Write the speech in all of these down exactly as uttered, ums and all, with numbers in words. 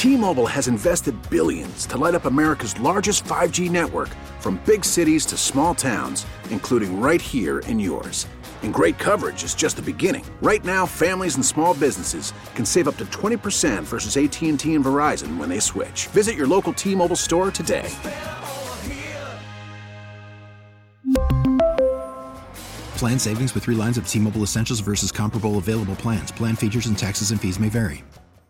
T-Mobile has invested billions to light up America's largest five G network, from big cities to small towns, including right here in yours. And great coverage is just the beginning. Right now, families and small businesses can save up to twenty percent versus A T and T and Verizon when they switch. Visit your local T-Mobile store today. Plan savings with three lines of T-Mobile Essentials versus comparable available plans. Plan features and taxes and fees may vary.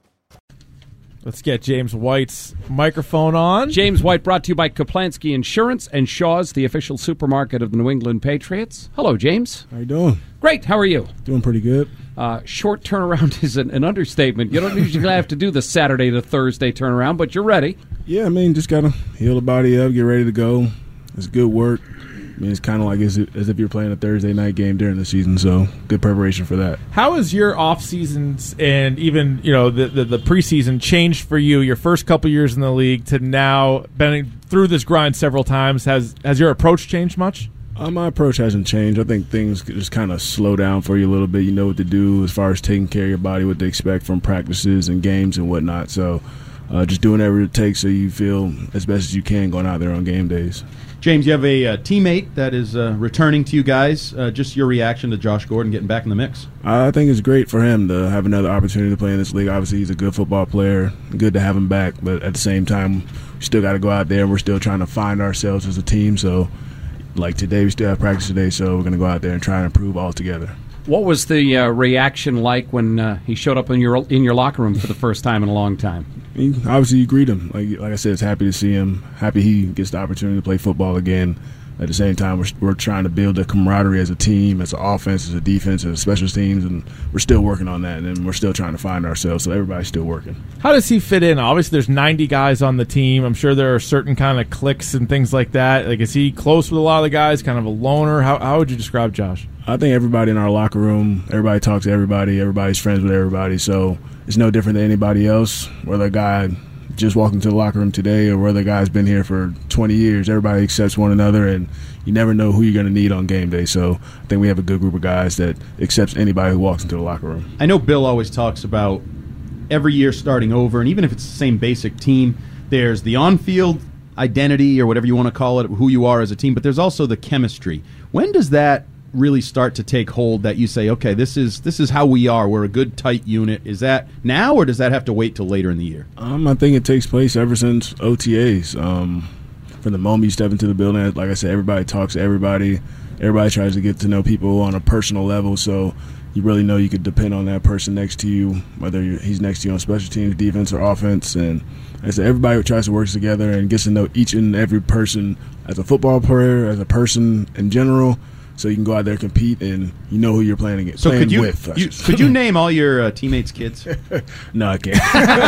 Let's get James White's microphone on. James White brought to you by Kaplansky Insurance and Shaw's, the official supermarket of the New England Patriots. Hello, James. How you doing? Great. How are you? Doing pretty good. Uh, short turnaround is an, an understatement. You don't usually have to do the Saturday to Thursday turnaround, but you're ready. Yeah, I mean, just got to heal the body up, get ready to go. It's good work. I mean, it's kind of like as if, as if you're playing a Thursday night game during the season, so good preparation for that. How has your off seasons and even you know the, the the preseason changed for you? Your first couple years in the league to now, been through this grind several times. Has has your approach changed much? Uh, my approach hasn't changed. I think things just kind of slow down for you a little bit. You know what to do as far as taking care of your body, what to expect from practices and games and whatnot. So uh, just doing whatever it takes so you feel as best as you can going out there on game days. James, you have a uh, teammate that is uh, returning to you guys. Uh, just your reaction to Josh Gordon getting back in the mix? I think it's great for him to have another opportunity to play in this league. Obviously, he's a good football player. Good to have him back. But at the same time, we still got to go out there, and we're still trying to find ourselves as a team. So, like today, we still have practice today, so we're going to go out there and try and improve all together. What was the uh, reaction like when uh, he showed up in your in your locker room for the first time in a long time? I mean, obviously, you greet him. Like, like I said, it's happy to see him. Happy he gets the opportunity to play football again. At the same time, we're, we're trying to build a camaraderie as a team, as an offense, as a defense, as special teams, and we're still working on that, and we're still trying to find ourselves, so everybody's still working. How does he fit in? Obviously, there's ninety guys on the team. I'm sure there are certain kind of cliques and things like that. Like, is he close with a lot of the guys, kind of a loner? How, how would you describe Josh? I think everybody in our locker room, everybody talks to everybody, everybody's friends with everybody, so it's no different than anybody else, whether a guy just walked into the locker room today or whether a guy's been here for twenty years. Everybody accepts one another, and you never know who you're going to need on game day. So I think we have a good group of guys that accepts anybody who walks into the locker room. I know Bill always talks about every year starting over, and even if it's the same basic team, there's the on-field identity or whatever you want to call it, who you are as a team, but there's also the chemistry. When does that really start to take hold that you say, okay, this is this is how we are, we're a good, tight unit? Is that now, or does that have to wait till later in the year? Um, I think it takes place ever since O T As. Um, from the moment you step into the building, like I said, everybody talks to everybody. Everybody tries to get to know people on a personal level, so you really know you could depend on that person next to you, whether you're, he's next to you on special teams, defense, or offense. And like I said, everybody tries to work together and gets to know each and every person as a football player, as a person in general, so you can go out there and compete, and you know who you're playing against. So playing could you, with. you could you name all your uh, teammates' kids? No, I can't.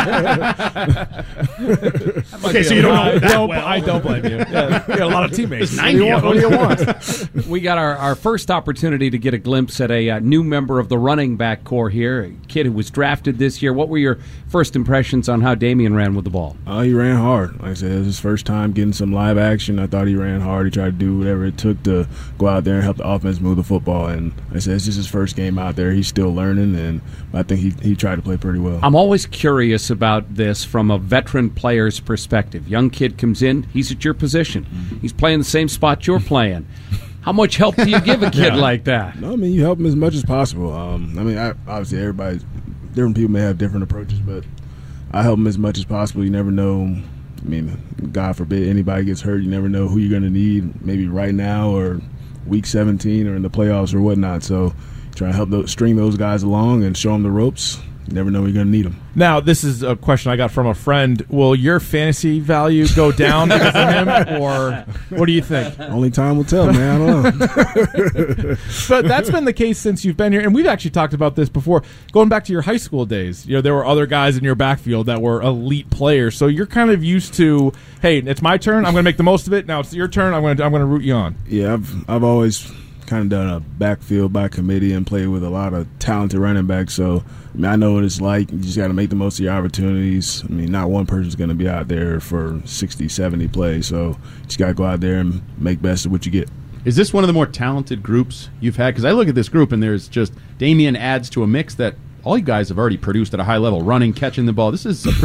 Okay, so you don't know that don't, well. I don't blame you. Yeah, you got a lot of teammates. There's ninety what, of do you them. want? What do you want? We got our, our first opportunity to get a glimpse at a uh, new member of the running back core here, a kid who was drafted this year. What were your first impressions on how Damian ran with the ball? Oh, he ran hard. Like I said, it was his first time getting some live action. I thought he ran hard. He tried to do whatever it took to go out there and help the offense move the football. And like I said, it's just his first game out there. He's still learning, and I think he, he tried to play pretty well. I'm always curious about this from a veteran player's perspective. Young kid comes in, he's at your position. Mm-hmm. He's playing the same spot you're playing. How much help do you give a kid yeah. like that? No, I mean, you help him as much as possible. Um, I mean, I, obviously, everybody, different people may have different approaches, but I help him as much as possible. You never know. I mean, God forbid anybody gets hurt. You never know who you're going to need, maybe right now or week seventeen or in the playoffs or whatnot. So try to help those, string those guys along and show them the ropes. You never know when you're going to need them. Now, this is a question I got from a friend. Will your fantasy value go down because of him, or what do you think? Only time will tell, man. I don't know. But that's been the case since you've been here, and we've actually talked about this before. Going back to your high school days, you know, there were other guys in your backfield that were elite players, so you're kind of used to, hey, it's my turn. I'm going to make the most of it. Now it's your turn. I'm going to I'm going to root you on. Yeah, I've I've always kind of done a backfield by committee and played with a lot of talented running backs. So, I mean, I know what it's like. You just got to make the most of your opportunities. I mean, not one person's going to be out there for sixty, seventy plays. So, you just got to go out there and make best of what you get. Is this one of the more talented groups you've had? Because I look at this group, and there's just Damian adds to a mix that all you guys have already produced at a high level, running, catching the ball. This is a pretty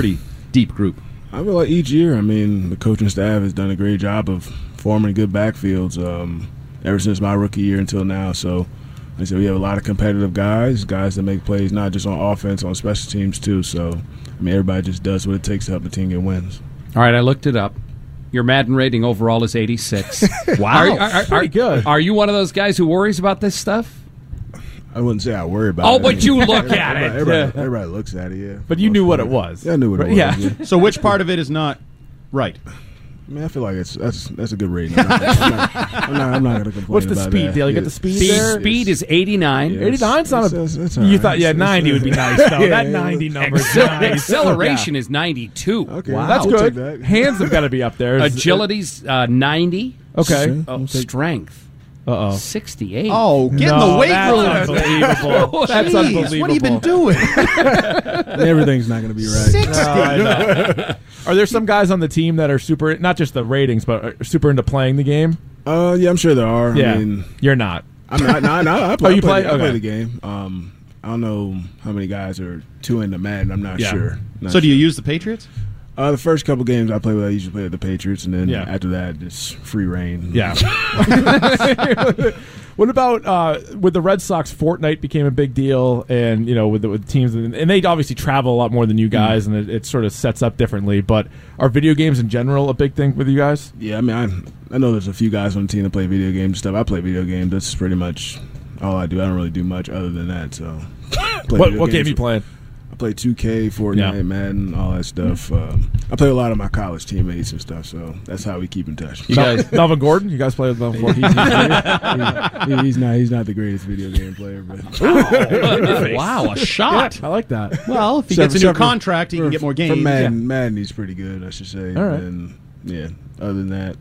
deep group? I feel like each year, I mean, the coaching staff has done a great job of forming good backfields um, ever since my rookie year until now. So, like I said, we have a lot of competitive guys, guys that make plays not just on offense, on special teams too. So, I mean, everybody just does what it takes to help the team get wins. All right, I looked it up. Your Madden rating overall is eighty-six. Wow. Are, are, are, Pretty good. Are you one of those guys who worries about this stuff? I wouldn't say I worry about Oh, it. but you look at everybody, it. Everybody, Yeah. everybody looks at it, yeah. But you knew what it was. Yeah, I knew what it Right, was. yeah. Yeah. So which part of it is not right? I mean, I feel like it's that's that's a good rating. I'm not, I'm not, I'm not, I'm not going to complain. What's the about speed that. deal? You got Yeah. the speed, Speed, there? speed is eighty-nine. Yeah. eighty-nine's not a. It's- it's- it's all you right. thought, yeah, It's- ninety would be nice, though. Yeah, that yeah. ninety number is Accel- nice. Acceleration is ninety-two. Okay. Wow. That's We'll good. take that. Hands have got to be up there. Is- Agility's uh, ninety. Okay. Sure. Oh, We'll take- strength Uh oh. sixty-eight. Oh, get in No, the weight that's room. unbelievable. That's Jeez, unbelievable. what have you been doing? Everything's not going to be right. Sixty. No, I know. Are there some guys on the team that are super, not just the ratings, but are super into playing the game? Uh, yeah, I'm sure there are. Yeah. I mean, You're not. I'm not. No, no, I play. Oh, you I play, play? I play Okay. the game. Um, I don't know how many guys are too into Madden. I'm not Yeah. sure. Not So do you sure. use the Patriots? Uh, the first couple games I play with, I usually play with the Patriots, and then Yeah. after that, it's free reign. Yeah. What about uh, with the Red Sox? Fortnite became a big deal, and you know, with the, with teams, and they obviously travel a lot more than you guys, and it, it sort of sets up differently. But are video games in general a big thing with you guys? Yeah, I mean, I I know there's a few guys on the team that play video games and stuff. I play video games. That's pretty much all I do. I don't really do much other than that. So, play What video what game games. you playing? I play two K, Fortnite, Yeah. Madden, all that stuff. Um, I play with a lot of my college teammates and stuff, so that's how we keep in touch. You guys, Melvin Gordon. You guys play with Melvin Gordon? He- he's not he's not the greatest video game player, but Wow, a shot. I like that. Well, if he Except gets a for- new except for- contract, he can for- get more For games. Madden, Madden, he's pretty good, I should say. All right. And yeah, other than that,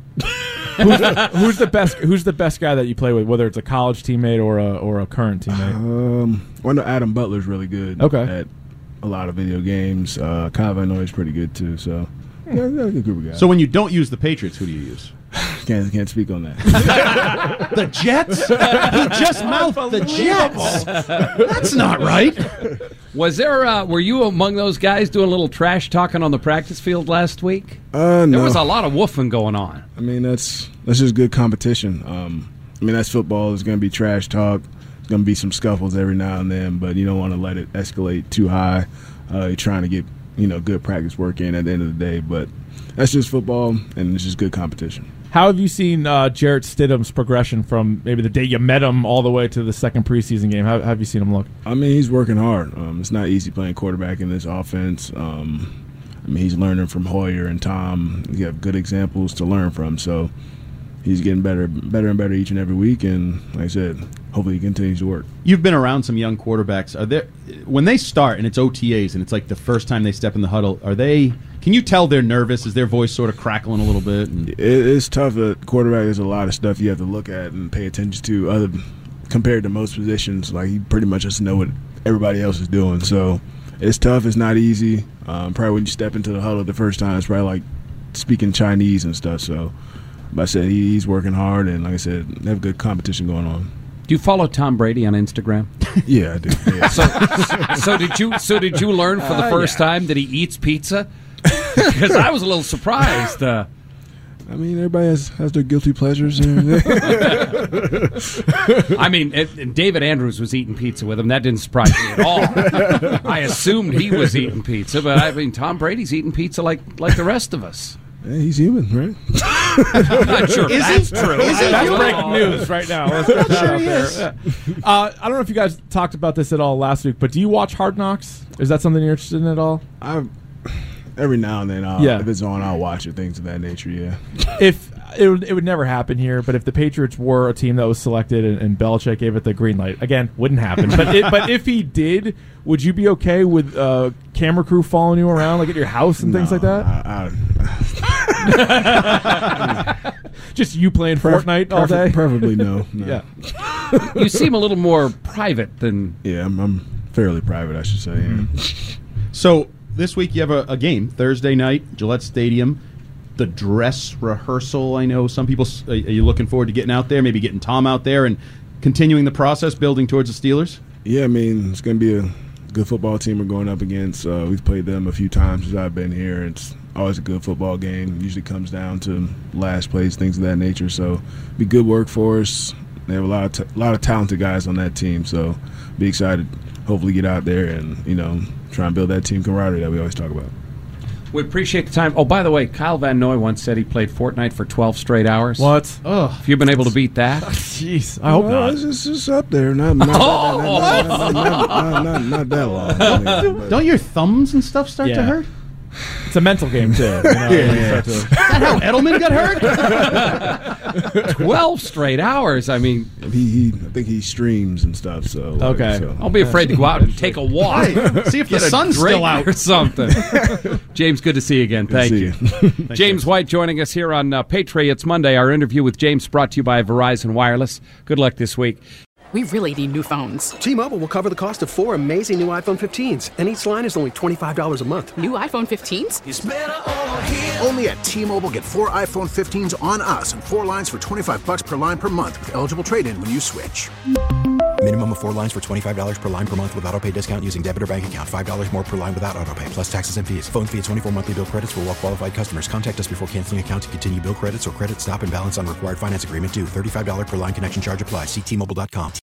who's, the, who's the best? Who's the best guy that you play with? Whether it's a college teammate or a or a current teammate? um, I know Adam Butler's really good. Okay. At a lot of video games. Uh, Kyle Van Noy's pretty good too. So yeah, yeah, a good group of guys. So when you don't use the Patriots, who do you use? can't can't speak on that. The Jets? He just mouthed the Jets. That's not right. Was there? Uh, were you among those guys doing a little trash talking on the practice field last week? Uh, no. There was a lot of woofing going on. I mean, that's that's just good competition. Um, I mean, that's football. There's going to be trash talk. There's going to be some scuffles every now and then, but you don't want to let it escalate too high. Uh, you're trying to get you know good practice work in at the end of the day, but that's just football, and it's just good competition. How have you seen uh, Jarrett Stidham's progression from maybe the day you met him all the way to the second preseason game? How, how have you seen him look? I mean, he's working hard. Um, it's not easy playing quarterback in this offense. Um, I mean, he's learning from Hoyer and Tom. You have good examples to learn from, so he's getting better, better and better each and every week. And like I said, hopefully he continues to work. You've been around some young quarterbacks. Are there when they start and it's O T As and it's like the first time they step in the huddle? Are they? Can you tell they're nervous? Is their voice sort of crackling a little bit? And It, it's tough at quarterback. There's a lot of stuff you have to look at and pay attention to. Other compared to most positions, like you pretty much just know what everybody else is doing. So it's tough. It's not easy. Um, probably when you step into the huddle the first time, it's probably like speaking Chinese and stuff. So, but I said he, he's working hard, and like I said, they have good competition going on. Do you follow Tom Brady on Instagram? Yeah, I do. Yeah. So, so did you? So did you learn for the Uh, first yeah. time that he eats pizza? Because I was a little surprised. Uh, I mean, everybody has, has their guilty pleasures. I I mean, it, and David Andrews was eating pizza with him. That didn't surprise me at all. I assumed he was eating pizza, but I mean, Tom Brady's eating pizza like like the rest of us. he's human, right? I'm not sure if that's true. That's breaking news right now. Let's put that out there. Uh, I don't know if you guys talked about this at all last week, but do you watch Hard Knocks? Is that something you're interested in at all? I every now and then, I'll, Yeah. if it's on, I'll watch it. Things of that nature. Yeah. If it would, it would never happen here, but if the Patriots were a team that was selected and, and Belichick gave it the green light, again, wouldn't happen. But it, but if he did, would you be okay with uh, camera crew following you around, like at your house and things No, like that? I, I, Just you playing Fortnite all day? Preferably no. no. Yeah. You seem a little more private than. Yeah, I'm, I'm fairly private, I should say. Yeah. so this week you have a, a game Thursday night, Gillette Stadium. The dress rehearsal. I know some people. Are you looking forward to getting out there? Maybe getting Tom out there and continuing the process, building towards the Steelers. Yeah, I mean, it's going to be a good football team we're going up against. Uh, we've played them a few times since I've been here. It's always a good football game. Usually comes down to last plays, things of that nature. So, be good work for us. They have a lot of t- a lot of talented guys on that team. So, be excited. Hopefully, get out there and you know try and build that team camaraderie that we always talk about. We appreciate the time. Oh, by the way, Kyle Van Noy once said he played Fortnite for twelve straight hours. What? Oh, have you been able to beat that? Jeez, I hope well, not. It's just, it's up there. Not, not, Oh, not, not, not, not, not, not, not that long. But- Don't your thumbs and stuff start to Yeah. hurt? It's a mental game too. You know, Yeah, you yeah. start to- Is that how Edelman got hurt? twelve straight hours. I mean, he, he, I think he streams and stuff. So like, Okay. so. don't be afraid to go out and take a walk. See if the Get a sun's drink still out. or something. James, good to see you again. Thank See you. you. James White joining us here on uh, Patriots Monday. Our interview with James brought to you by Verizon Wireless. Good luck this week. We really need new phones. T-Mobile will cover the cost of four amazing new iPhone fifteens, and each line is only twenty-five dollars a month. New iPhone fifteens? Only at T-Mobile, get four iPhone fifteens on us and four lines for twenty-five bucks per line per month with eligible trade-in when you switch. Minimum of four lines for twenty-five dollars per line per month with autopay discount using debit or bank account. five dollars more per line without autopay, plus taxes and fees. Phone fee at twenty-four monthly bill credits for well-qualified customers. Contact us before canceling account to continue bill credits or credit stop and balance on required finance agreement due. thirty-five dollars per line connection charge applies. See T Mobile dot com.